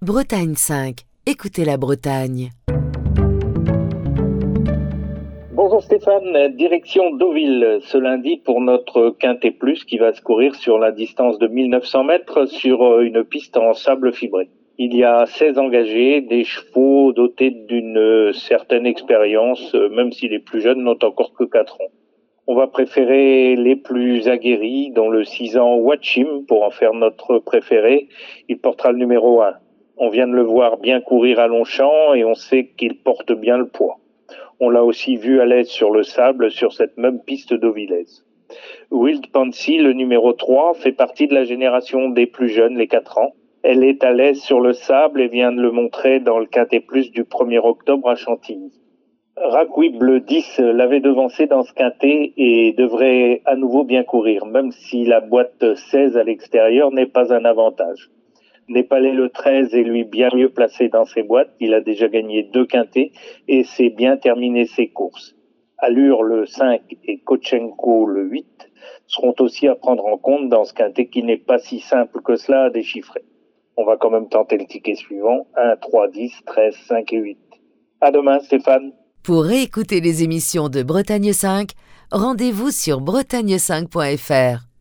Bretagne 5, écoutez la Bretagne. Bonjour Stéphane, direction Deauville ce lundi pour notre Quintet Plus qui va se courir sur la distance de 1900 mètres sur une piste en sable fibré. Il y a 16 engagés, des chevaux dotés d'une certaine expérience, même si les plus jeunes n'ont encore que 4 ans. On va préférer les plus aguerris, dont le 6 ans Watchim, pour en faire notre préféré. Il portera le numéro 1. On vient de le voir bien courir à Longchamp et on sait qu'il porte bien le poids. On l'a aussi vu à l'aise sur le sable sur cette même piste dauvillaise. Wild Pansy, le numéro 3, fait partie de la génération des plus jeunes, les 4 ans. Elle est à l'aise sur le sable et vient de le montrer dans le Quintet Plus du 1er octobre à Chantilly. Rackwib le 10 l'avait devancé dans ce quintet et devrait à nouveau bien courir, même si la boîte 16 à l'extérieur n'est pas un avantage. Népalais le 13 est lui bien mieux placé dans ses boîtes, il a déjà gagné 2 quintets et sait bien terminer ses courses. Allure le 5 et Kochenko le 8 seront aussi à prendre en compte dans ce quintet qui n'est pas si simple que cela à déchiffrer. On va quand même tenter le ticket suivant, 1, 3, 10, 13, 5 et 8. À demain Stéphane. Pour réécouter les émissions de Bretagne 5, rendez-vous sur bretagne5.fr.